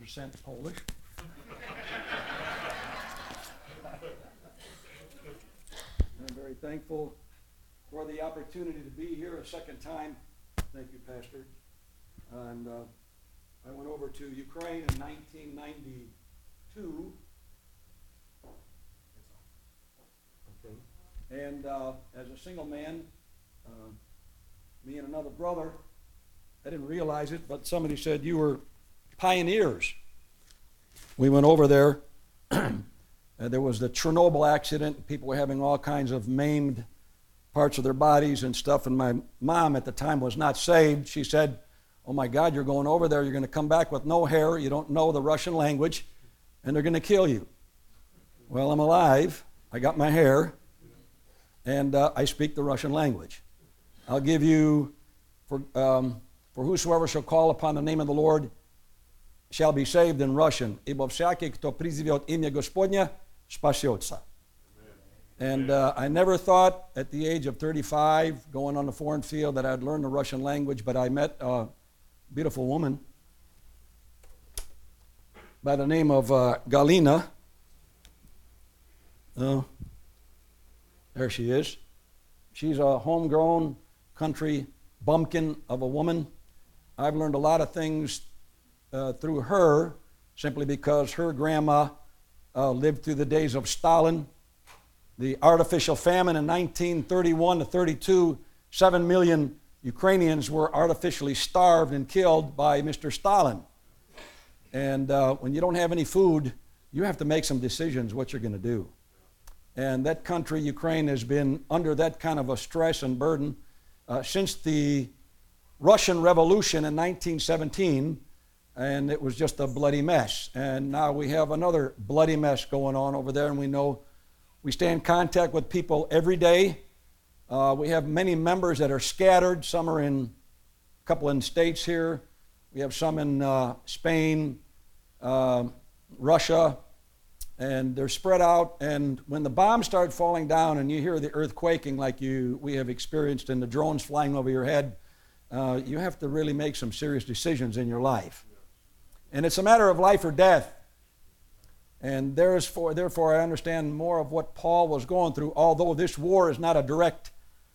100% Polish. I'm very thankful for the opportunity to be here a second time. Thank you, Pastor. And I went over to Ukraine in 1992. Okay. And as a single man, me and another brother, I didn't realize it, but somebody said, you were pioneers. We went over there. There was the Chernobyl accident. People were having all kinds of maimed parts of their bodies and stuff. And my mom at the time was not saved. She said, oh my God, you're going over there. You're going to come back with no hair. You don't know the Russian language. And they're going to kill you. Well, I'm alive. I got my hair. And I speak the Russian language. I'll give you, for whosoever shall call upon the name of the Lord shall be saved in Russian. Ибо всякий, кто призовет имя Господня, спасется. And I never thought at the age of 35, going on the foreign field, that I'd learn the Russian language, but I met a beautiful woman by the name of Galina. Oh, there she is. She's a homegrown country bumpkin of a woman. I've learned a lot of things through her, simply because her grandma lived through the days of Stalin. The artificial famine in 1931 to 32, 7 million Ukrainians were artificially starved and killed by Mr. Stalin. And when you don't have any food, you have to make some decisions what you're going to do. And that country, Ukraine, has been under that kind of a stress and burden since the Russian Revolution in 1917, and it was just a bloody mess. And now we have another bloody mess going on over there, and we know we stay in contact with people every day. We have many members that are scattered. Some are in a couple in states here. We have some in Spain, Russia, and they're spread out. And when the bombs start falling down and you hear the earth quaking like we have experienced, and the drones flying over your head, you have to really make some serious decisions in your life. And it's a matter of life or death. And therefore, I understand more of what Paul was going through, although this war is not a direct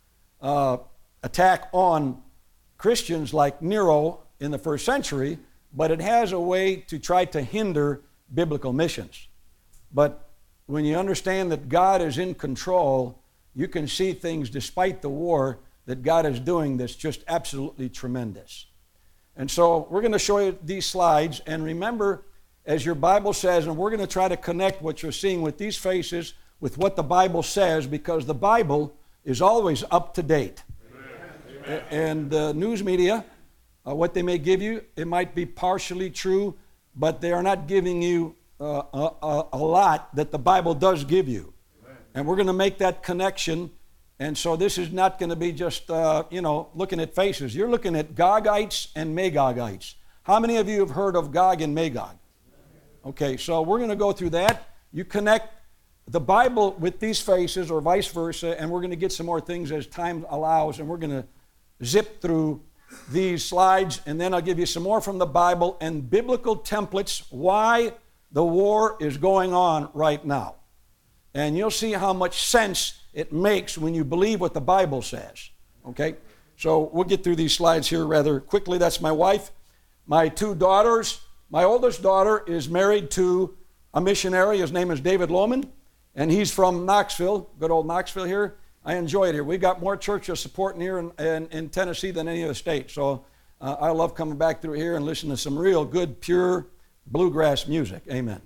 attack on Christians like Nero in the first century, but it has a way to try to hinder biblical missions. But when you understand that God is in control, you can see things despite the war that God is doing that's just absolutely tremendous. And so we're going to show you these slides, and remember, as your Bible says, and we're going to try to connect what you're seeing with these faces with what the Bible says, because the Bible is always up to date. Amen. And the news media, what they may give you, it might be partially true, but they are not giving you a lot that the Bible does give you. Amen. And we're going to make that connection. And so this is not going to be just, looking at faces. You're looking at Gogites and Magogites. How many of you have heard of Gog and Magog? Okay, so we're going to go through that. You connect the Bible with these faces or vice versa, and we're going to get some more things as time allows, and we're going to zip through these slides, and then I'll give you some more from the Bible and biblical templates why the war is going on right now. And you'll see how much sense it makes when you believe what the Bible says. Okay? So we'll get through these slides here rather quickly. That's my wife. My two daughters. My oldest daughter is married to a missionary. His name is David Lohman, and he's from Knoxville, good old Knoxville here. I enjoy it here. We've got more churches supporting here in Tennessee than any other state. So I love coming back through here and listening to some real good, pure bluegrass music. Amen.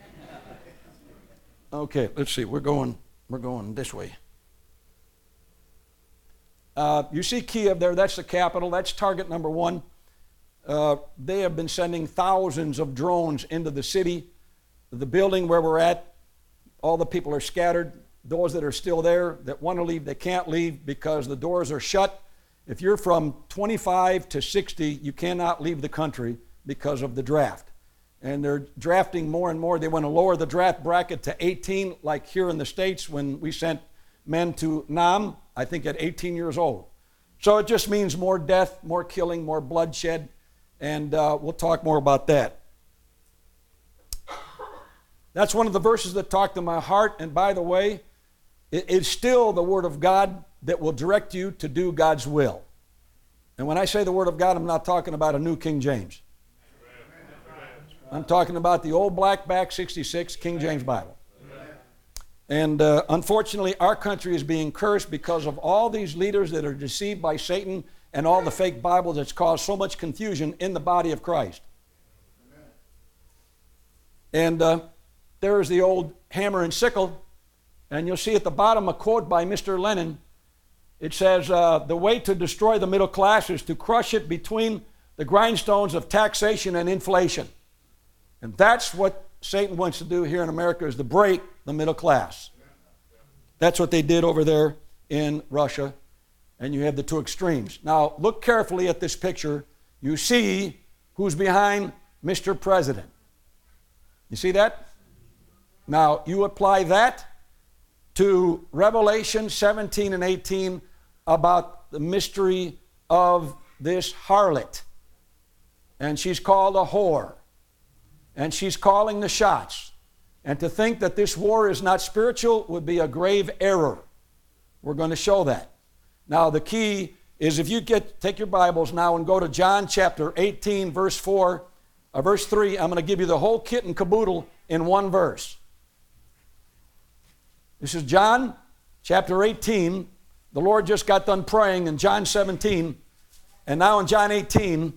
Okay, let's see. We're going this way. You see Kiev there. That's the capital. That's target number one. They have been sending thousands of drones into the city. The building where we're at, all the people are scattered. Those that are still there, that want to leave, they can't leave because the doors are shut. If you're from 25 to 60, you cannot leave the country because of the draft. And they're drafting more and more. They want to lower the draft bracket to 18, like here in the States when we sent men to Nam, I think at 18 years old. So it just means more death, more killing, more bloodshed, and we'll talk more about that. That's one of the verses that talk to my heart. And by the way, it's still the Word of God that will direct you to do God's will. And when I say the Word of God, I'm not talking about a New King James. I'm talking about the old blackback 66 King James Bible. And unfortunately, our country is being cursed because of all these leaders that are deceived by Satan and all the fake Bibles that's caused so much confusion in the body of Christ. And there is the old hammer and sickle, and you'll see at the bottom a quote by Mr. Lenin. It says, the way to destroy the middle class is to crush it between the grindstones of taxation and inflation. And that's what Satan wants to do here in America, is to break the middle class. That's what they did over there in Russia. And you have the two extremes. Now, look carefully at this picture. You see who's behind Mr. President. You see that? Now, you apply that to Revelation 17 and 18 about the mystery of this harlot. And she's called a whore. And she's calling the shots. And to think that this war is not spiritual would be a grave error. We're going to show that. Now, the key is if you take your Bibles now and go to John chapter 18, verse 3, I'm going to give you the whole kit and caboodle in one verse. This is John chapter 18. The Lord just got done praying in John 17. And now in John 18,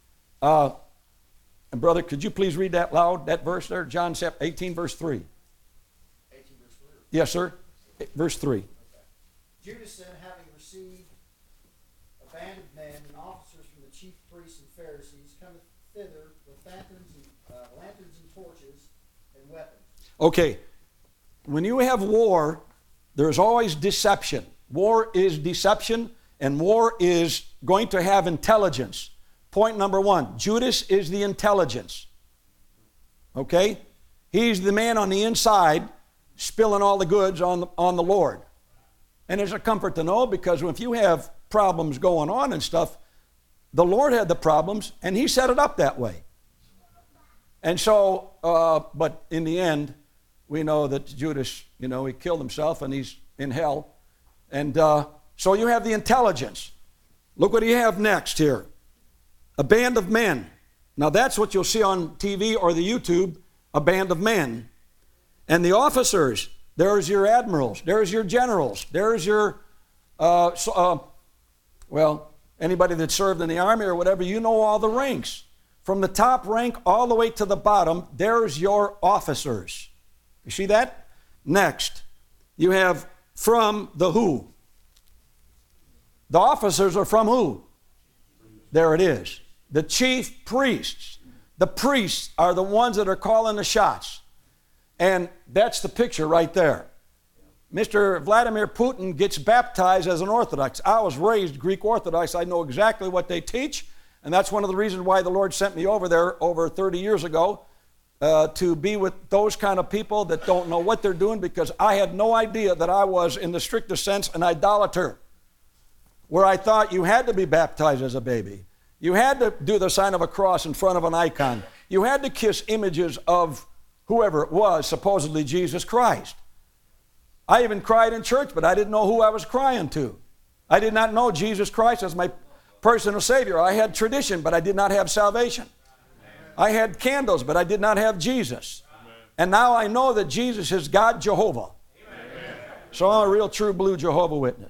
and brother, could you please read that loud, that verse there? John 18, verse 3. 18, verse 3? Yes, sir. Verse 3. Okay. Judas then, having received a band of men and officers from the chief priests and Pharisees, cometh thither with lanterns and torches and weapons. Okay. When you have war, there's always deception. War is deception, and war is going to have intelligence. Point number one, Judas is the intelligence. Okay? He's the man on the inside spilling all the goods on the Lord. And it's a comfort to know, because if you have problems going on and stuff, the Lord had the problems and He set it up that way. And so, but in the end, we know that Judas, he killed himself and he's in hell. And so you have the intelligence. Look what you have next here. A band of men. Now that's what you'll see on TV or the YouTube, a band of men. And the officers, there's your admirals, there's your generals, there's your, anybody that served in the army or whatever, you know all the ranks. From the top rank all the way to the bottom, there's your officers. You see that? Next, you have from the who. The officers are from who? There it is. The chief priests. The priests are the ones that are calling the shots. And that's the picture right there. Mr. Vladimir Putin gets baptized as an Orthodox. I was raised Greek Orthodox. I know exactly what they teach. And that's one of the reasons why the Lord sent me over there over 30 years ago, to be with those kind of people that don't know what they're doing, because I had no idea that I was, in the strictest sense, an idolater, where I thought you had to be baptized as a baby. You had to do the sign of a cross in front of an icon. You had to kiss images of whoever it was, supposedly Jesus Christ. I even cried in church, but I didn't know who I was crying to. I did not know Jesus Christ as my personal Savior. I had tradition, but I did not have salvation. I had candles, but I did not have Jesus. And now I know that Jesus is God Jehovah. So I'm a real true blue Jehovah Witness.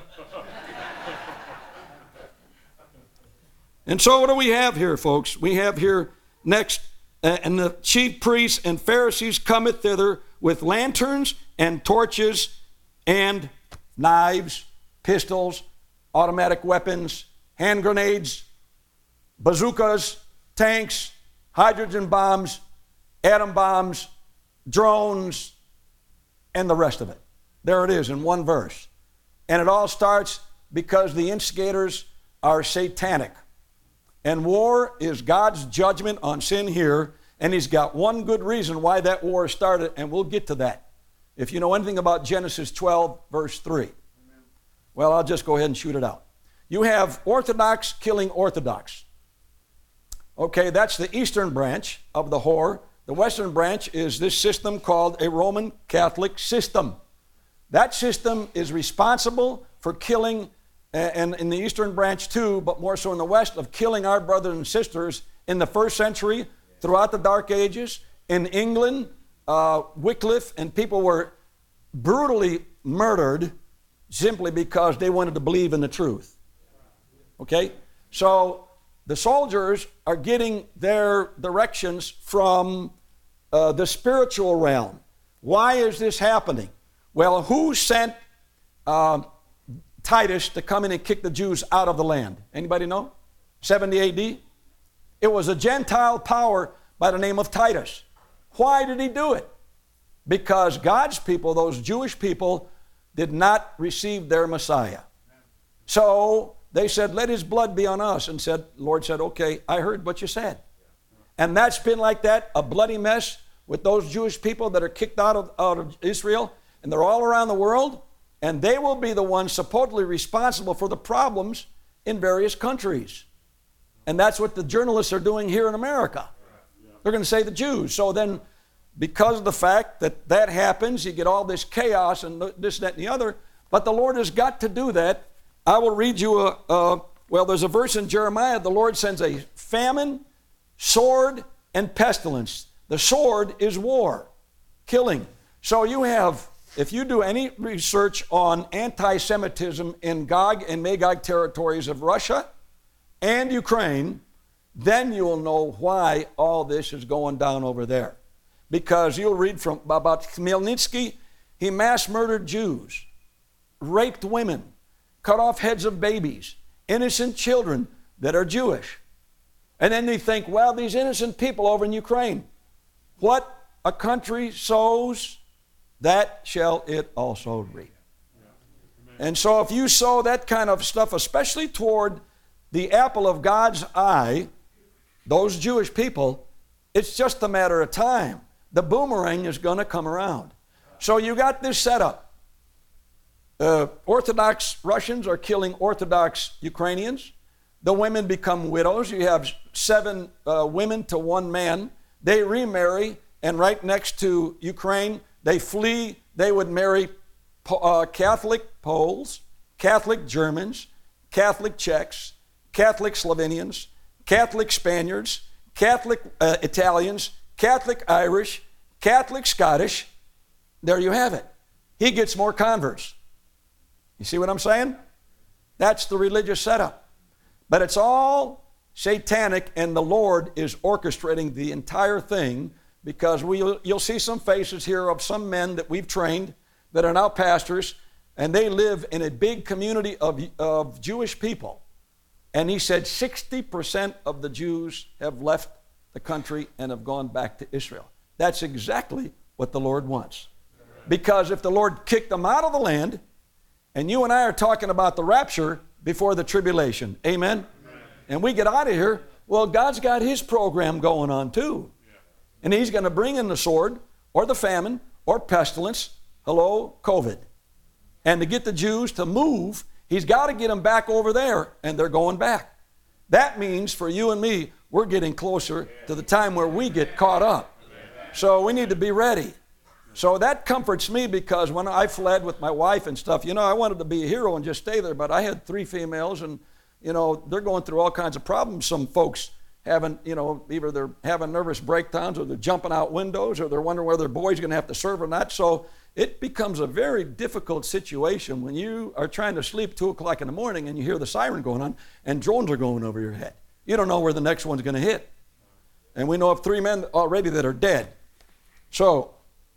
And so what do we have here, folks? We have here next, and the chief priests and Pharisees cometh thither with lanterns and torches and knives, pistols, automatic weapons, hand grenades, bazookas, tanks, hydrogen bombs, atom bombs, drones, and the rest of it. There it is in one verse. And it all starts because the instigators are satanic. And war is God's judgment on sin here, and He's got one good reason why that war started, and we'll get to that. If you know anything about Genesis 12, verse 3. Amen. Well, I'll just go ahead and shoot it out. You have Orthodox killing Orthodox. Okay, that's the eastern branch of the whore, The Western branch is this system called a Roman Catholic system. That system is responsible for killing, and in the Eastern branch too, but more so in the West, of killing our brothers and sisters in the first century, throughout the Dark Ages. In England, Wycliffe and people were brutally murdered simply because they wanted to believe in the truth. Okay? So the soldiers are getting their directions from the spiritual realm. Why is this happening? Well, who sent Titus to come in and kick the Jews out of the land? Anybody know? 70 AD? It was a Gentile power by the name of Titus. Why did he do it? Because God's people, those Jewish people, did not receive their Messiah. So they said, let his blood be on us. And the Lord said, okay, I heard what you said. And that's been like that, a bloody mess with those Jewish people that are kicked out of Israel. And they're all around the world. And they will be the ones supposedly responsible for the problems in various countries. And that's what the journalists are doing here in America. They're going to say the Jews. So then, because of the fact that that happens, you get all this chaos and this, that, and the other. But the Lord has got to do that. I will read you there's a verse in Jeremiah. The Lord sends a famine, sword, and pestilence. The sword is war, killing. So you have, if you do any research on anti-Semitism in Gog and Magog territories of Russia and Ukraine, then you'll know why all this is going down over there. Because you'll read about Khmelnytsky. He mass murdered Jews, raped women, cut off heads of babies, innocent children that are Jewish. And then they think, well, these innocent people over in Ukraine, what a country sows, that shall it also reap. And so if you sow that kind of stuff, especially toward the apple of God's eye, those Jewish people, it's just a matter of time. The boomerang is going to come around. So you got this setup. Orthodox Russians are killing Orthodox Ukrainians. The women become widows. You have 7 women to 1 man. They remarry, and right next to Ukraine, they flee. They would marry Catholic Poles, Catholic Germans, Catholic Czechs, Catholic Slovenians, Catholic Spaniards, Catholic Italians, Catholic Irish, Catholic Scottish. There you have it. He gets more converts. You see what I'm saying? That's the religious setup. But it's all satanic, and the Lord is orchestrating the entire thing, because you'll see some faces here of some men that we've trained that are now pastors, and they live in a big community of Jewish people. And he said 60% of the Jews have left the country and have gone back to Israel. That's exactly what the Lord wants. Because if the Lord kicked them out of the land, and you and I are talking about the rapture before the tribulation, amen? And we get out of here, well, God's got his program going on too. And he's going to bring in the sword or the famine or pestilence, COVID. And to get the Jews to move, he's got to get them back over there, and they're going back. That means for you and me, we're getting closer to the time where we get caught up. So we need to be ready. So that comforts me, because when I fled with my wife and stuff, I wanted to be a hero and just stay there, but I had 3 females, and, they're going through all kinds of problems. Some folks having, either they're having nervous breakdowns, or they're jumping out windows, or they're wondering whether their boy's going to have to serve or not. So it becomes a very difficult situation when you are trying to sleep 2 o'clock in the morning and you hear the siren going on and drones are going over your head. You don't know where the next one's going to hit. And we know of 3 men already that are dead. So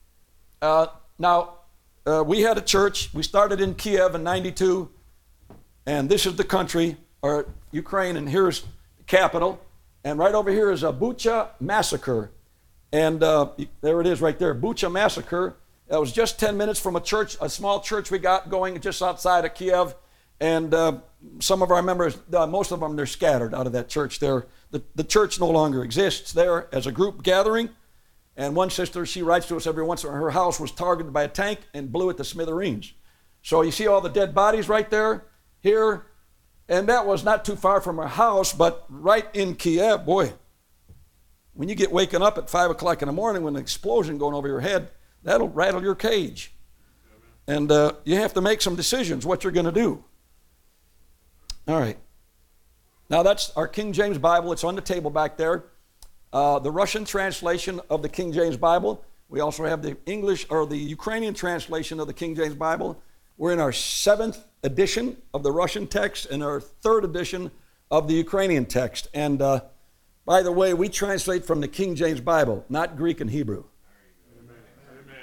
now we had a church. We started in Kiev in 92. And this is the country, or Ukraine, and here's the capital. And right over here is a Bucha massacre. And there it is right there, Bucha massacre. That was just 10 minutes from a small church we got going just outside of Kiev. And some of our members, most of them, they're scattered out of that church there. The church no longer exists there as a group gathering. And one sister, she writes to us every once in a while, her house was targeted by a tank and blew it to smithereens. So you see all the dead bodies right there, here. And that was not too far from her house, but right in Kiev, boy, When you get waken up at 5 o'clock in the morning with an explosion going over your head, that'll rattle your cage. And you have to make some decisions what you're going to do. All right. Now that's our King James Bible. It's on the table back there. The Russian translation of the King James Bible. We also have the English or the Ukrainian translation of the King James Bible. We're in our 7th edition of the Russian text and our 3rd edition of the Ukrainian text. And by the way, we translate from the King James Bible, not Greek and Hebrew. Amen.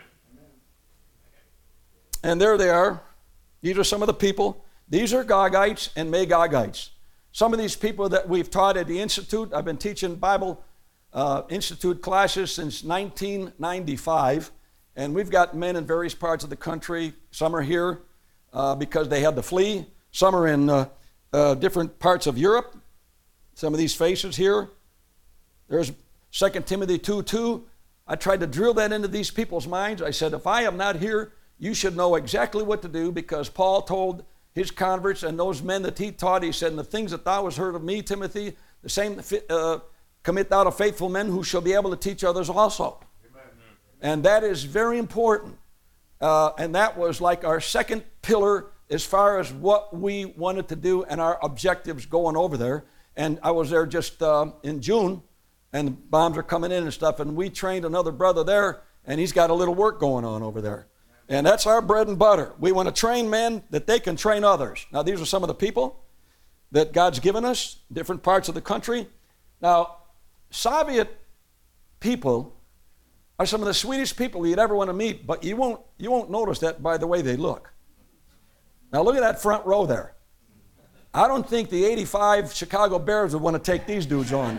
And there they are. These are some of the people. These are Gogites and Magogites. Some of these people that we've taught at the Institute, I've been teaching Bible Institute classes since 1995, and we've got men in various parts of the country. Some are here because they had to flee. Some are in different parts of Europe. Some of these faces here. There's 2 Timothy 2:2. I tried to drill that into these people's minds. I said, if I am not here, you should know exactly what to do, because Paul told his converts and those men that he taught, he said, and the things that thou hast heard of me, Timothy, the same commit thou to faithful men who shall be able to teach others also. Amen. And that is very important. And that was like our second pillar as far as what we wanted to do and our objectives going over there. And I was there just in June, and the bombs are coming in and stuff, and we trained another brother there, and he's got a little work going on over there. And that's our bread and butter. We want to train men that they can train others. Now, these are some of the people that God's given us, different parts of the country. Now, Soviet people are some of the sweetest people you'd ever want to meet, but you won't notice that by the way they look. Now, look at that front row there. I don't think the 85 Chicago Bears would want to take these dudes on.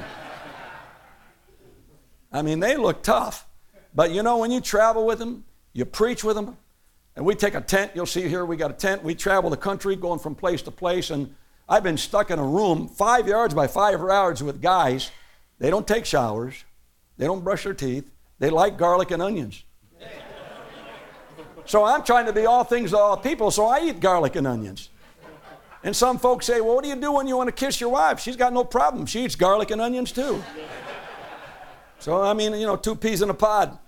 I mean, they look tough. But you know, when you travel with them, you preach with them, and we take a tent. You'll see here we got a tent. We travel the country going from place to place, and I've been stuck in a room 5 yards by 5 yards with guys. They don't take showers. They don't brush their teeth. They like garlic and onions. So I'm trying to be all things to all people, so I eat garlic and onions. And some folks say, well, what do you do when you want to kiss your wife? She's got no problem. She eats garlic and onions too. So, I mean, you know, 2 peas in a pod.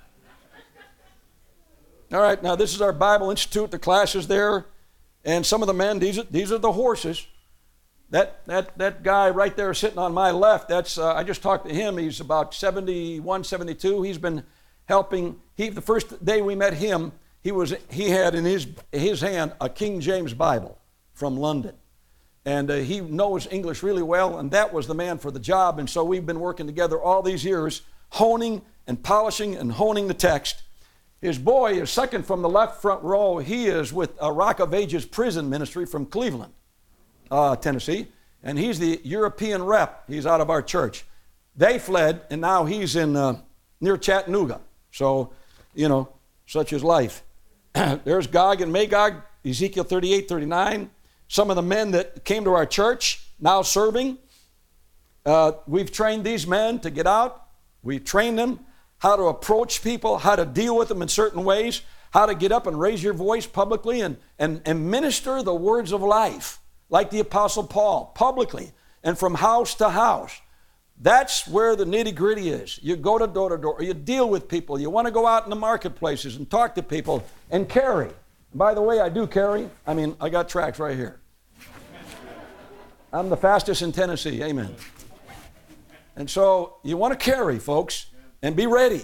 All right, now this is our Bible Institute. The class is there. And some of the men, these are the horses. That guy right there sitting on my left, that's I just talked to him. He's about 71, 72. He's been helping. The first day we met him, he had in his hand a King James Bible from London. And he knows English really well, and that was the man for the job. And so we've been working together all these years, honing and polishing and honing the text. His boy is second from the left front row. He is with Rock of Ages prison ministry from Cleveland, Tennessee. And he's the European rep. He's out of our church. They fled, and now he's in near Chattanooga. So, you know, such is life. There's Gog and Magog, Ezekiel 38, 39. Some of the men that came to our church, now serving. We've trained these men to get out. We've trained them how to approach people, how to deal with them in certain ways, how to get up and raise your voice publicly and minister the words of life, like the Apostle Paul, publicly and from house to house. That's where the nitty-gritty is. You go to door, or you deal with people. You want to go out in the marketplaces and talk to people and carry. By the way, I do carry. I mean, I got tracks right here. I'm the fastest in Tennessee. Amen. And so you want to carry, folks, and be ready.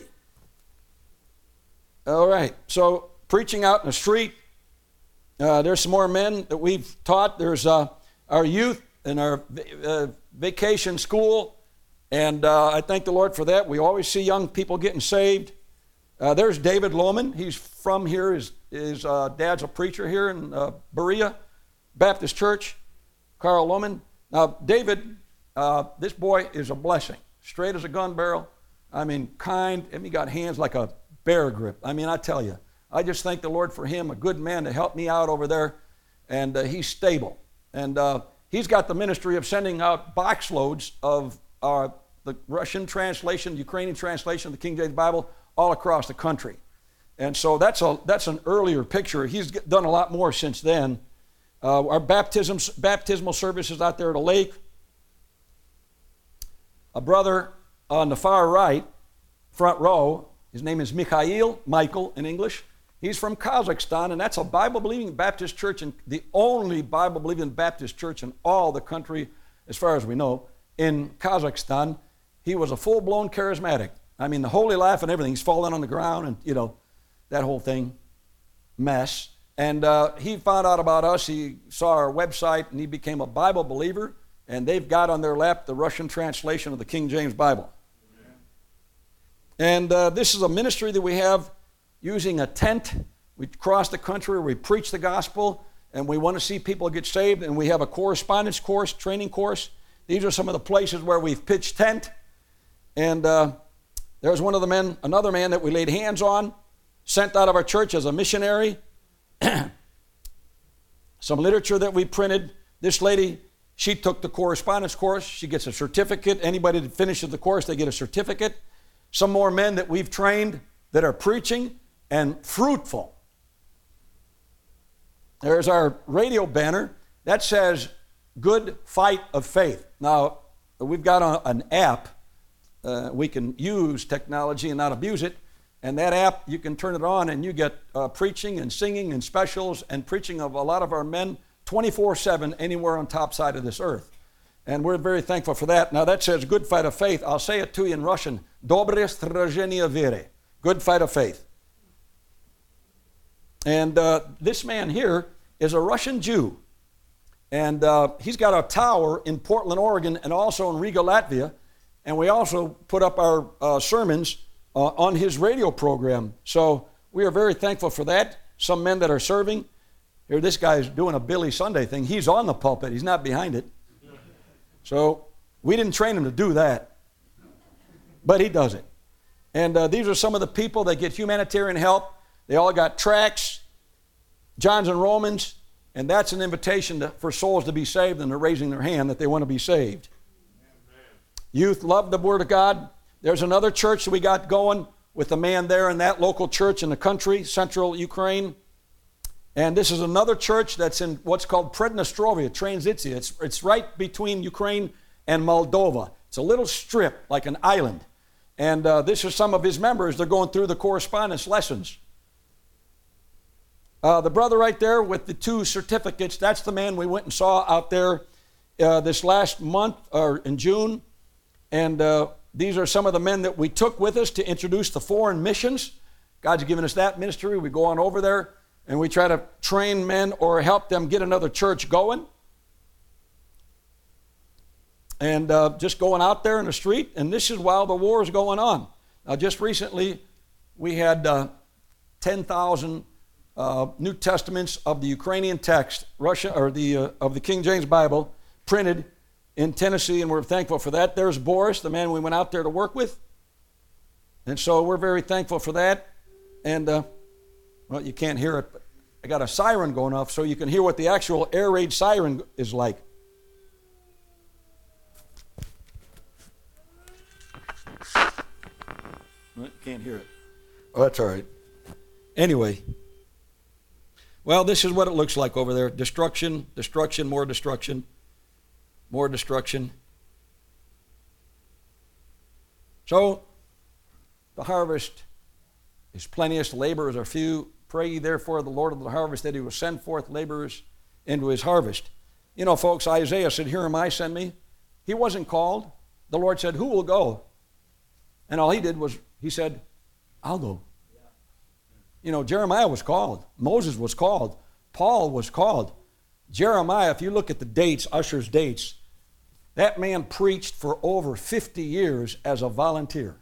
All right. So preaching out in the street. There's some more men that we've taught. There's our youth and our vacation school. And I thank the Lord for that. We always see young people getting saved. There's David Lohman. He's from here. His dad's a preacher here in Berea Baptist Church. Carl Lohman. Now, David, this boy is a blessing. Straight as a gun barrel. I mean, kind. And he got hands like a bear grip. I mean, I tell you. I just thank the Lord for him, a good man to help me out over there. And he's stable. And he's got the ministry of sending out box loads of the Russian translation, Ukrainian translation of the King James Bible all across the country. And so that's an earlier picture. He's done a lot more since then. Our baptismal services out there at the lake. A brother on the far right, front row, his name is Michael in English. He's from Kazakhstan, and that's a Bible-believing Baptist church, and the only Bible-believing Baptist church in all the country, as far as we know, in Kazakhstan. He was a full-blown charismatic. I mean, the holy life and everything. He's fallen on the ground and, that whole thing, mess. And he found out about us. He saw our website, and he became a Bible believer, and they've got on their lap the Russian translation of the King James Bible. Amen. And this is a ministry that we have using a tent. We cross the country, we preach the gospel, and we want to see people get saved, and we have a correspondence course, training course. These are some of the places where we've pitched tent. And there's another man that we laid hands on, sent out of our church as a missionary. Some literature that we printed. This lady, she took the correspondence course. She gets a certificate. Anybody that finishes the course, they get a certificate. Some more men that we've trained that are preaching and fruitful. There's our radio banner that says, Good Fight of Faith. Now, we've got an app. We can use technology and not abuse it. And that app, you can turn it on and you get preaching and singing and specials and preaching of a lot of our men 24/7 anywhere on top side of this earth. And we're very thankful for that. Now that says Good Fight of Faith. I'll say it to you in Russian. Dobre sражение веры. Good Fight of Faith. And this man here is a Russian Jew. And he's got a tower in Portland, Oregon, and also in Riga, Latvia. And we also put up our sermons on his radio program. So we are very thankful for that. Some men that are serving. Here, this guy's doing a Billy Sunday thing. He's on the pulpit. He's not behind it. So we didn't train him to do that. But he does it. And these are some of the people that get humanitarian help. They all got tracts, Johns and Romans, and that's an invitation for souls to be saved, and they're raising their hand that they want to be saved. Amen. Youth love the Word of God. There's another church that we got going with a man there in that local church in the country, central Ukraine. And this is another church that's in what's called Prednestrovia, Transnistria. It's right between Ukraine and Moldova. It's a little strip, like an island. And this is some of his members. They're going through the correspondence lessons. The brother right there with the 2 certificates, that's the man we went and saw out there this last month, or in June. And these are some of the men that we took with us to introduce the foreign missions. God's given us that ministry. We go on over there and we try to train men or help them get another church going. And just going out there in the street, and this is while the war is going on. Now, just recently, we had 10,000 New Testaments of the Ukrainian text, of the King James Bible, printed in Tennessee, and we're thankful for that. There's Boris, the man we went out there to work with. And so we're very thankful for that. And, well, you can't hear it, but I got a siren going off so you can hear what the actual air raid siren is like. Well, can't hear it. Oh, that's all right. Anyway, well, this is what it looks like over there. Destruction, destruction, more destruction, more destruction. So, the harvest is plenteous, laborers are few. Pray ye therefore the Lord of the harvest that he will send forth laborers into his harvest. You know, folks, Isaiah said, Here am I, send me. He wasn't called. The Lord said, Who will go? And all he did was, he said, I'll go. You know, Jeremiah was called. Moses was called. Paul was called. Jeremiah, if you look at the dates, Usher's dates, that man preached for over 50 years as a volunteer.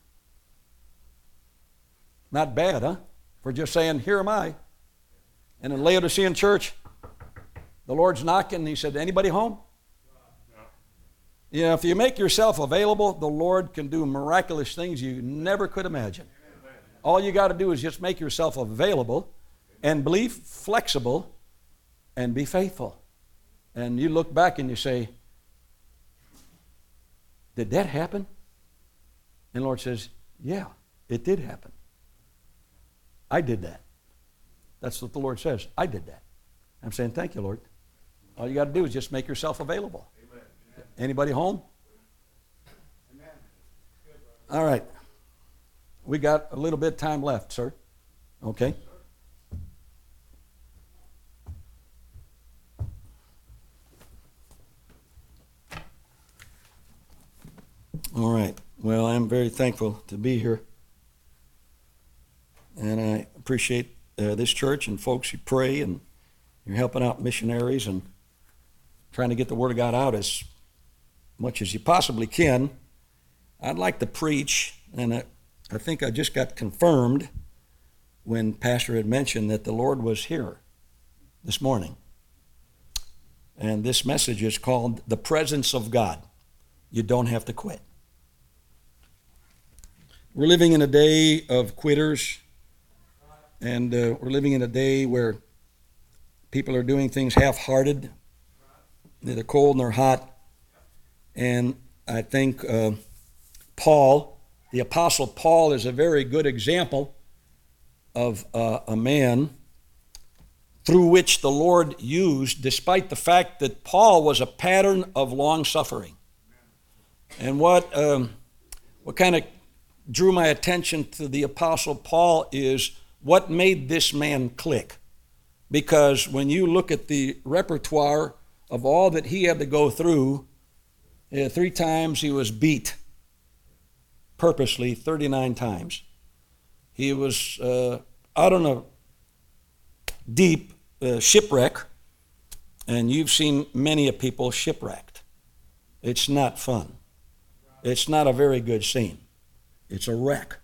Not bad, huh? For just saying, here am I. And in Laodicean church, the Lord's knocking, and he said, anybody home? You know, if you make yourself available, the Lord can do miraculous things you never could imagine. All you got to do is just make yourself available and be flexible and be faithful. And you look back and you say, did that happen? And the Lord says, yeah, it did happen. I did that. That's what the Lord says. I did that. I'm saying, thank you, Lord. All you got to do is just make yourself available. Amen. Anybody home? Amen. All right. We got a little bit of time left, sir. Okay. All right. Well, I'm very thankful to be here. And I appreciate this church and folks who pray, and you're helping out missionaries and trying to get the Word of God out as much as you possibly can. I'd like to preach, and I think I just got confirmed when Pastor had mentioned that the Lord was here this morning. And this message is called The Presence of God. You don't have to quit. We're living in a day of quitters, and we're living in a day where people are doing things half-hearted. They're cold and they're hot. And I think Paul, the Apostle Paul, is a very good example of a man through which the Lord used, despite the fact that Paul was a pattern of long-suffering. And what kind of drew my attention to the Apostle Paul is what made this man click. Because when you look at the repertoire of all that he had to go through, 3 times he was beat, purposely, 39 times. He was out on a deep shipwreck, and you've seen many of people shipwrecked. It's not fun. It's not a very good scene. It's a wreck.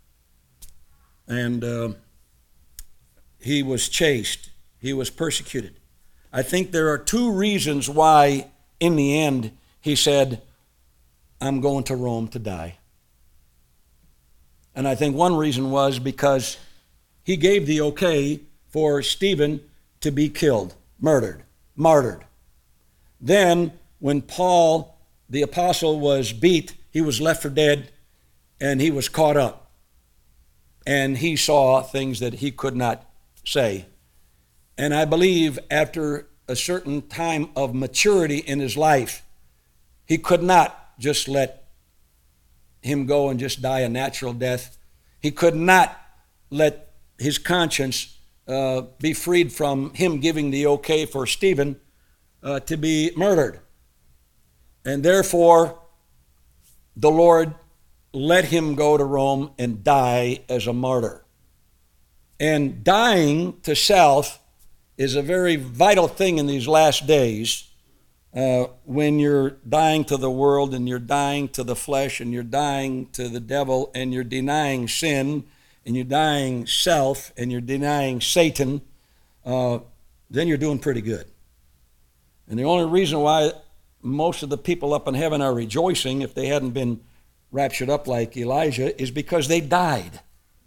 And he was chased. He was persecuted. I think there are 2 reasons why, in the end, he said, I'm going to Rome to die. And I think one reason was because he gave the okay for Stephen to be killed, murdered, martyred. Then, when Paul, the apostle, was beat, he was left for dead, and he was caught up. And he saw things that he could not say. And I believe after a certain time of maturity in his life, he could not just let him go and just die a natural death. He could not let his conscience be freed from him giving the okay for Stephen to be murdered. And therefore, the Lord let him go to Rome and die as a martyr. And dying to self is a very vital thing in these last days, when you're dying to the world and you're dying to the flesh and you're dying to the devil and you're denying sin and you're denying self and you're denying Satan, then you're doing pretty good. And the only reason why most of the people up in heaven are rejoicing, if they hadn't been raptured up like Elijah, is because they died.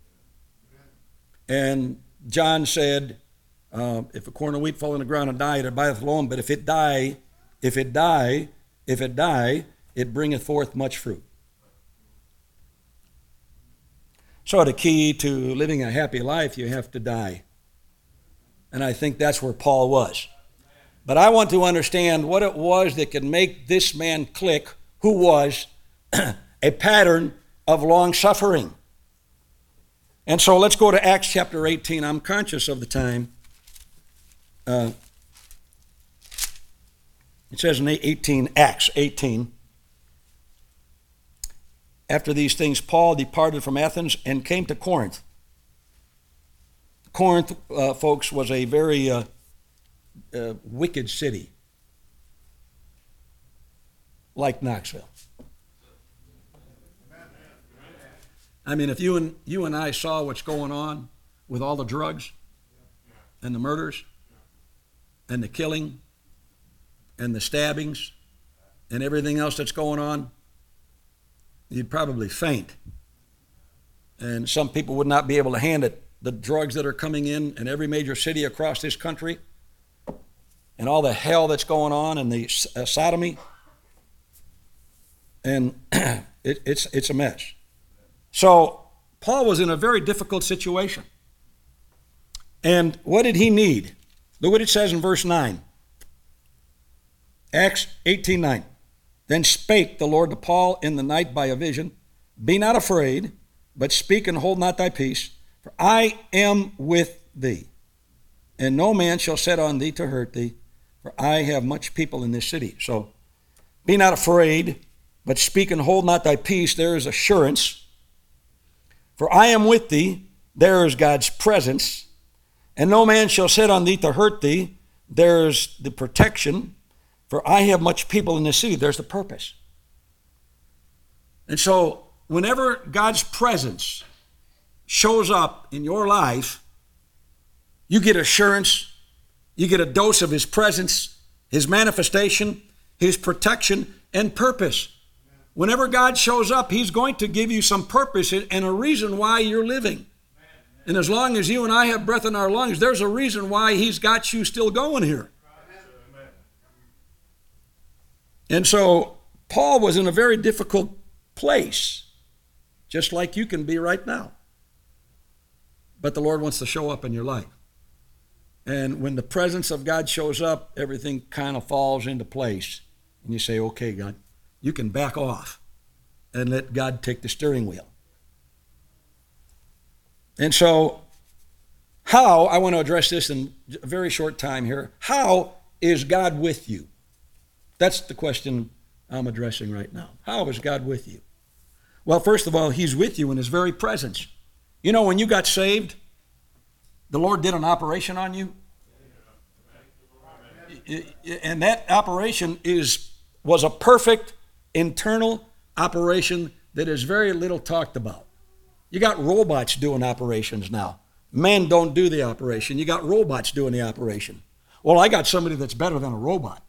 And John said, if a corn of wheat fall on the ground and die, it abideth alone, but if it die, it bringeth forth much fruit. So the key to living a happy life, you have to die. And I think that's where Paul was. But I want to understand what it was that could make this man click, who was a pattern of long suffering. And so let's go to Acts chapter 18. I'm conscious of the time. It says in Acts 18, after these things, Paul departed from Athens and came to Corinth. Corinth, folks, was a very wicked city, like Knoxville. I mean, if you and I saw what's going on with all the drugs and the murders and the killing and the stabbings and everything else that's going on, you'd probably faint. And some people would not be able to handle it. The drugs that are coming in every major city across this country, and all the hell that's going on, and the sodomy, and it's a mess. So Paul was in a very difficult situation. And what did he need? Look what it says in verse 9. Acts 18:9. Then spake the Lord to Paul in the night by a vision, Be not afraid, but speak and hold not thy peace, for I am with thee. And no man shall set on thee to hurt thee, for I have much people in this city. So, be not afraid, but speak and hold not thy peace. There is assurance. For I am with thee. There is God's presence. And no man shall set on thee to hurt thee. There's the protection. For I have much people in this city. There's the purpose. And so, whenever God's presence shows up in your life, you get assurance, you get a dose of his presence, his manifestation, his protection, and purpose. Whenever God shows up, he's going to give you some purpose and a reason why you're living. And as long as you and I have breath in our lungs, there's a reason why he's got you still going here. And so Paul was in a very difficult place, just like you can be right now. But the Lord wants to show up in your life. And when the presence of God shows up, everything kind of falls into place. And you say, okay, God, you can back off and let God take the steering wheel. And so, I want to address this in a very short time here. How is God with you? That's the question I'm addressing right now. How is God with you? Well, first of all, he's with you in his very presence. You know, when you got saved, the Lord did an operation on you. And that operation was a perfect internal operation that is very little talked about. You got robots doing operations now. Men don't do the operation. You got robots doing the operation. Well, I got somebody that's better than a robot.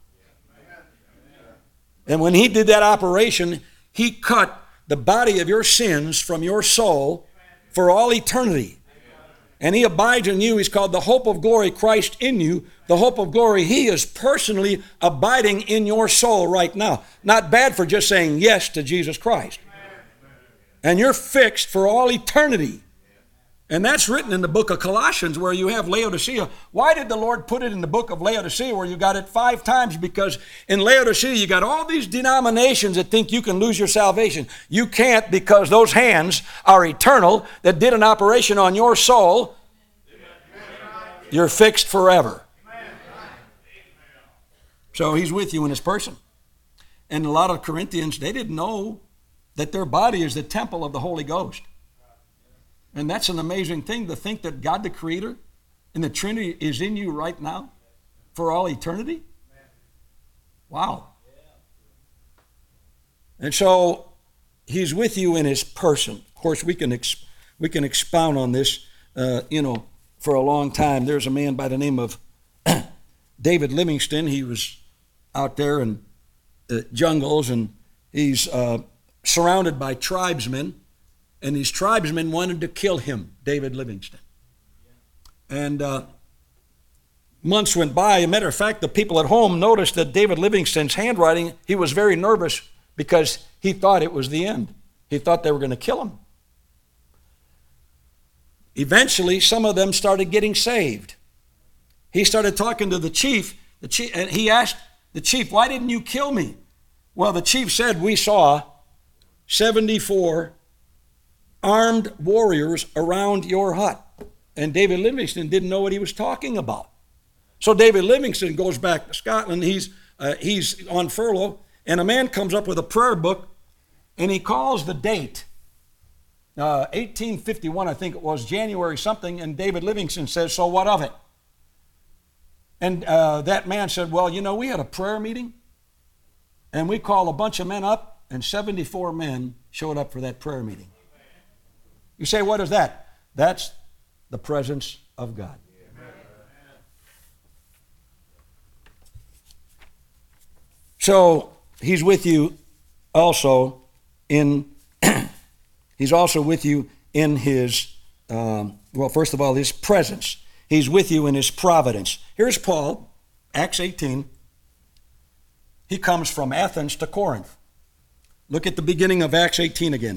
And when he did that operation, he cut the body of your sins from your soul for all eternity. And he abides in you. He's called the hope of glory, Christ in you. The hope of glory, he is personally abiding in your soul right now. Not bad for just saying yes to Jesus Christ. And you're fixed for all eternity. And that's written in the book of Colossians where you have Laodicea. Why did the Lord put it in the book of Laodicea where you got it 5 times? Because in Laodicea you got all these denominations that think you can lose your salvation. You can't, because those hands are eternal that did an operation on your soul. You're fixed forever. So he's with you in his person. And a lot of Corinthians, they didn't know that their body is the temple of the Holy Ghost. And that's an amazing thing to think that God the Creator and the Trinity is in you right now for all eternity. Wow. And so he's with you in his person. Of course, we can expound on this, for a long time. There's a man by the name of David Livingstone. He was out there in the jungles, and he's surrounded by tribesmen. And these tribesmen wanted to kill him, David Livingstone. And months went by. As a matter of fact, the people at home noticed that David Livingstone's handwriting, he was very nervous because he thought it was the end. He thought they were going to kill him. Eventually, some of them started getting saved. He started talking to the chief, and he asked the chief, why didn't you kill me? Well, the chief said, we saw 74 armed warriors around your hut. And David Livingstone didn't know what he was talking about. So David Livingstone goes back to Scotland. He's on furlough, and a man comes up with a prayer book, and he calls the date, 1851, I think it was, January something, and David Livingstone says, so what of it? And that man said, well, we had a prayer meeting, and we called a bunch of men up, and 74 men showed up for that prayer meeting. You say, what is that? That's the presence of God. So he's with you also in, he's also with you in his, first of all, his presence. He's with you in his providence. Here's Paul, Acts 18. He comes from Athens to Corinth. Look at the beginning of Acts 18 again.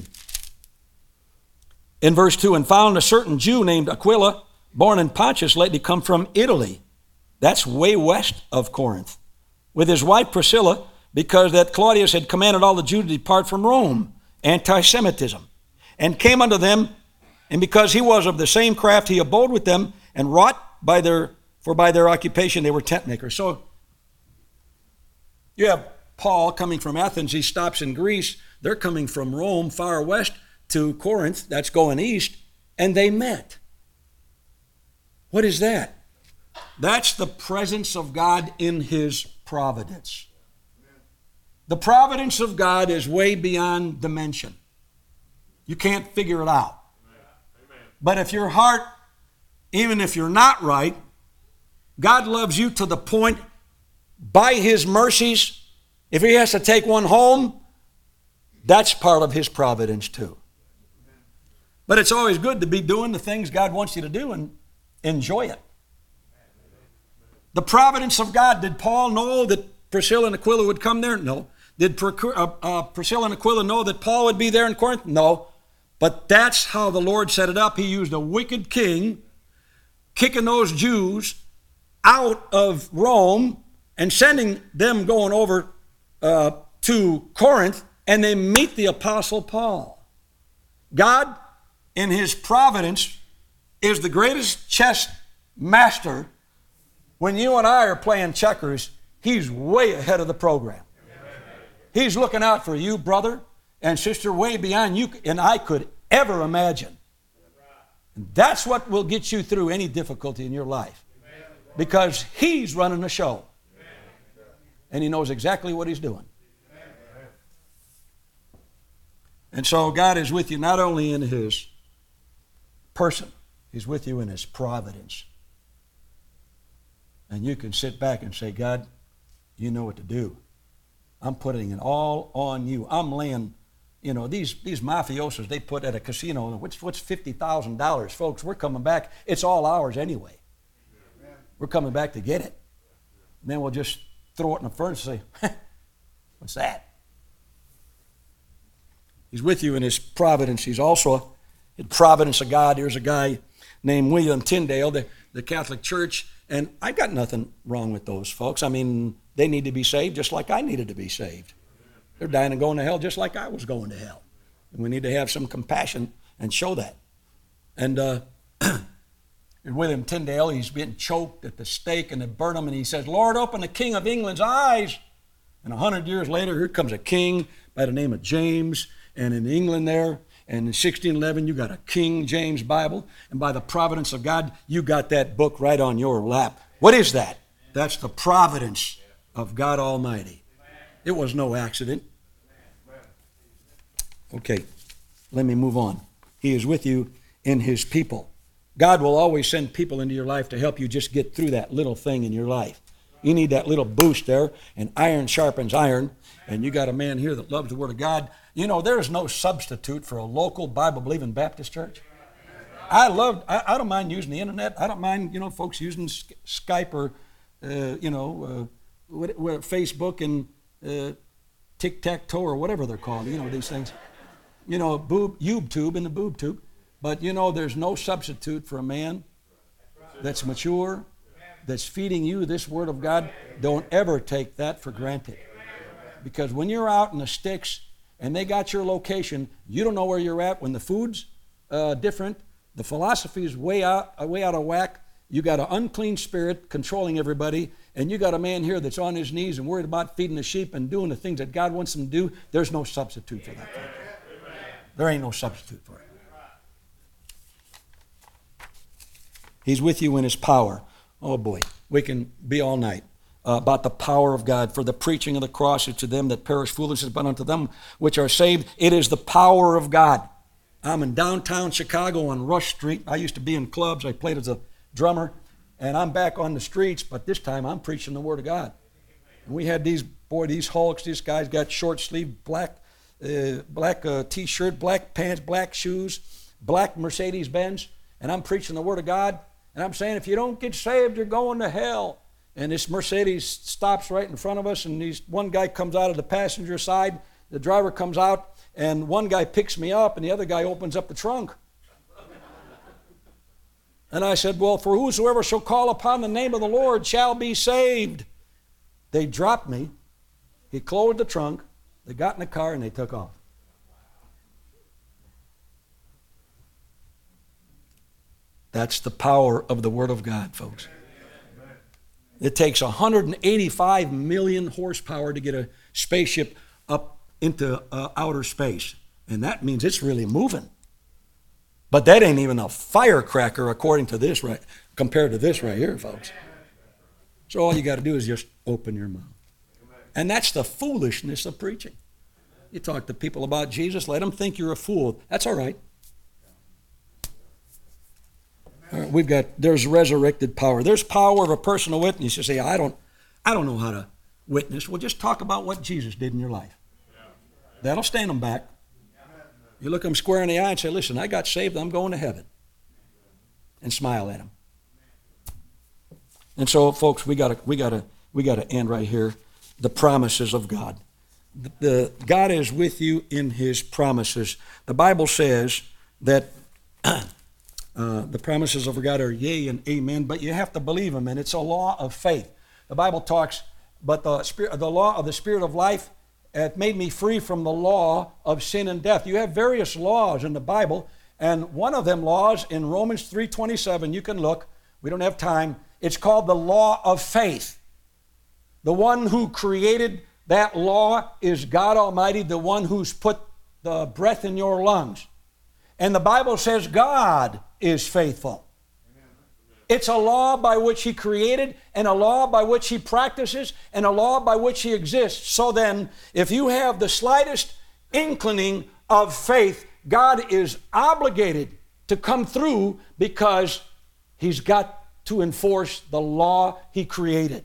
In verse 2, and found a certain Jew named Aquila, born in Pontus, lately come from Italy. That's way west of Corinth. With his wife Priscilla, because that Claudius had commanded all the Jews to depart from Rome. Anti-Semitism. and came unto them, and because he was of the same craft, he abode with them, and wrought by their occupation they were tent makers. So you have Paul coming from Athens. He stops in Greece. They're coming from Rome, far west, to Corinth. That's going east. And they met. What is that? That's the presence of God in his providence. The providence of God is way beyond dimension. You can't figure it out. But if your heart, even if you're not right, God loves you to the point, by his mercies, if he has to take one home, that's part of his providence too. But it's always good to be doing the things God wants you to do and enjoy it. The providence of God. Did Paul know that Priscilla and Aquila would come there? No. Did Priscilla and Aquila know that Paul would be there in Corinth? No. But that's how the Lord set it up. He used a wicked king kicking those Jews out of Rome and sending them going over to Corinth, and they meet the Apostle Paul. God, in his providence, is the greatest chess master. When you and I are playing checkers, he's way ahead of the program. He's looking out for you, brother and sister, way beyond you and I could ever imagine. And that's what will get you through any difficulty in your life, because he's running the show. And he knows exactly what he's doing. And so God is with you not only in his person, he's with you in his providence. And you can sit back and say, God, you know what to do. I'm putting it all on you. I'm laying, these mafiosos they put at a casino, what's $50,000? Folks, we're coming back. It's all ours anyway. We're coming back to get it. And then we'll just throw it in the furnace and say, what's that? He's with you in his providence. He's also in providence of God. Here's a guy named William Tyndale, the Catholic Church, and I've got nothing wrong with those folks. I mean, they need to be saved just like I needed to be saved. They're dying and going to hell just like I was going to hell. And we need to have some compassion and show that. And William Tyndale, he's being choked at the stake and they burn him, and he says, Lord, open the King of England's eyes. And 100 years later, here comes a king by the name of James, and in England there, and in 1611, you got a King James Bible, and by the providence of God, you got that book right on your lap. What is that? That's the providence of God Almighty. It was no accident. Okay, let me move on. He is with you in his people. God will always send people into your life to help you just get through that little thing in your life. You need that little boost there, and iron sharpens iron, and you got a man here that loves the Word of God. There is no substitute for a local Bible-believing Baptist church. I don't mind using the internet. I don't mind, folks using Skype or, Facebook and tic-tac-toe or whatever they're called, these things. YouTube and the boob tube. But, there's no substitute for a man that's mature, that's feeding you this Word of God. Don't ever take that for granted. Because when you're out in the sticks and they got your location, you don't know where you're at. When the food's different, the philosophy is way out of whack. You got an unclean spirit controlling everybody, and you got a man here that's on his knees and worried about feeding the sheep and doing the things that God wants him to do. There's no substitute for that. There ain't no substitute for it. He's with you in his power. Oh boy, we can be all night about the power of God. For the preaching of the cross is to them that perish foolishness, but unto them which are saved, it is the power of God. I'm in downtown Chicago on Rush Street. I used to be in clubs. I played as a drummer, and I'm back on the streets, but this time I'm preaching the Word of God. And we had these hulks. These guys got short sleeve, black T-shirt, black pants, black shoes, black Mercedes Benz, and I'm preaching the Word of God. And I'm saying, if you don't get saved, you're going to hell. And this Mercedes stops right in front of us, and one guy comes out of the passenger side. The driver comes out, and one guy picks me up, and the other guy opens up the trunk. And I said, well, for whosoever shall call upon the name of the Lord shall be saved. They dropped me. He closed the trunk. They got in the car, and they took off. That's the power of the Word of God, folks. It takes 185 million horsepower to get a spaceship up into outer space. And that means it's really moving. But that ain't even a firecracker according to this, right? Compared to this right here, folks. So all you got to do is just open your mouth. And that's the foolishness of preaching. You talk to people about Jesus, let them think you're a fool. That's all right. There's resurrected power. There's power of a personal witness. You say, I don't know how to witness. Well, just talk about what Jesus did in your life. That'll stand them back. You look them square in the eye and say, listen, I got saved, I'm going to heaven. And smile at them. And so, folks, we gotta end right here. The promises of God. God is with you in His promises. The Bible says that the promises of God are yea and amen, but you have to believe them, and it's a law of faith. The Bible talks, but the law of the Spirit of life hath made me free from the law of sin and death. You have various laws in the Bible, and one of them laws in Romans 3:27, you can look, we don't have time, it's called the law of faith. The one who created that law is God Almighty, the one who's put the breath in your lungs. And the Bible says God is faithful. It's a law by which He created, and a law by which He practices, and a law by which He exists. So then, if you have the slightest inclining of faith, God is obligated to come through because He's got to enforce the law He created.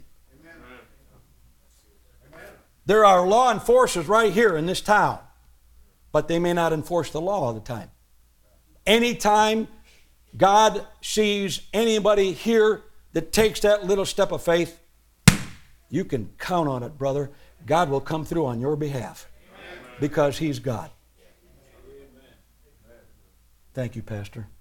There are law enforcers right here in this town, but they may not enforce the law all the time. Anytime God sees anybody here that takes that little step of faith, you can count on it, brother. God will come through on your behalf because He's God. Thank you, Pastor.